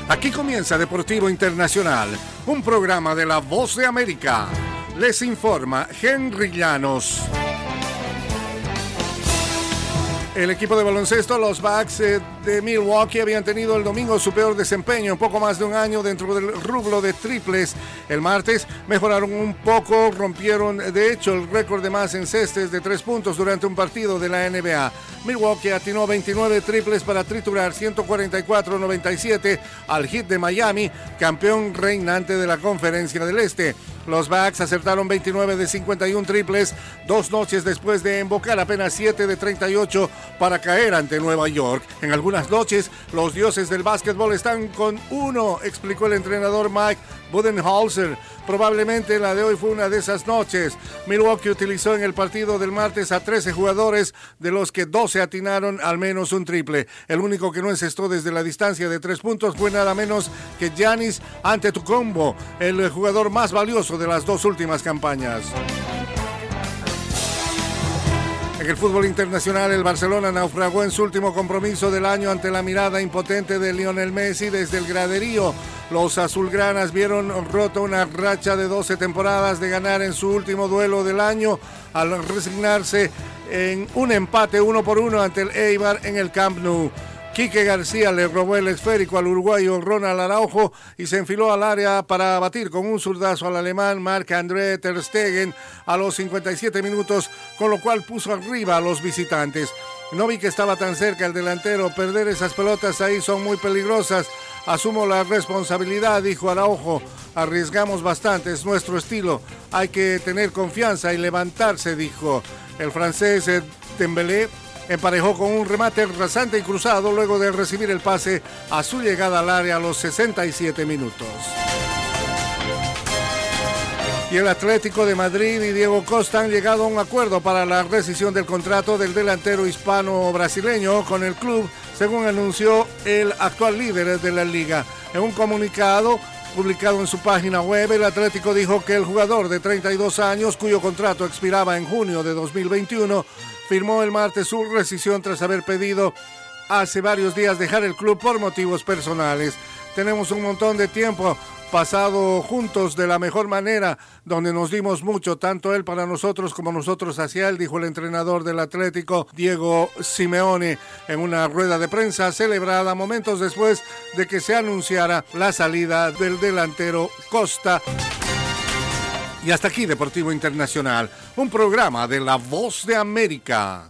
Aquí comienza Deportivo Internacional, un programa de La Voz de América. Les informa Henry Llanos. El equipo de baloncesto, los Bucks de Milwaukee, habían tenido el domingo su peor desempeño en poco más de un año dentro del rublo de triples. El martes mejoraron un poco, rompieron de hecho el récord de más encestes de 3 puntos durante un partido de la NBA. Milwaukee atinó 29 triples para triturar 144-97 al Heat de Miami, campeón reinante de la Conferencia del Este. Los Bucks acertaron 29 de 51 triples 2 noches después de embocar apenas 7 de 38 para caer ante Nueva York. En algunas noches, los dioses del básquetbol están con uno, explicó el entrenador Mike Budenholzer. Probablemente la de hoy fue una de esas noches. Milwaukee utilizó en el partido del martes a 13 jugadores, de los que 12 atinaron al menos un triple. El único que no encestó desde la distancia de 3 puntos fue nada menos que Giannis Antetokounmpo, el jugador más valioso de las 2 últimas campañas. En el fútbol internacional, el Barcelona naufragó en su último compromiso del año ante la mirada impotente de Lionel Messi desde el graderío. Los azulgranas vieron roto una racha de 12 temporadas de ganar en su último duelo del año al resignarse en un empate 1-1 ante el Eibar en el Camp Nou. Quique García le robó el esférico al uruguayo Ronald Araujo y se enfiló al área para batir con un zurdazo al alemán Marc-André ter Stegen a los 57 minutos, con lo cual puso arriba a los visitantes. No vi que estaba tan cerca el delantero, perder esas pelotas ahí son muy peligrosas. Asumo la responsabilidad, dijo Araujo. Arriesgamos bastante, es nuestro estilo. Hay que tener confianza y levantarse, dijo. El francés Dembélé emparejó con un remate rasante y cruzado luego de recibir el pase a su llegada al área a los 67 minutos. Y el Atlético de Madrid y Diego Costa han llegado a un acuerdo para la rescisión del contrato del delantero hispano-brasileño con el club, según anunció el actual líder de la liga. En un comunicado publicado en su página web, el Atlético dijo que el jugador de 32 años, cuyo contrato expiraba en junio de 2021, firmó el martes su rescisión tras haber pedido hace varios días dejar el club por motivos personales. Tenemos un montón de tiempo pasado juntos de la mejor manera, donde nos dimos mucho, tanto él para nosotros como nosotros hacia él, dijo el entrenador del Atlético, Diego Simeone, en una rueda de prensa celebrada momentos después de que se anunciara la salida del delantero Costa. Y hasta aquí Deportivo Internacional, un programa de La Voz de América.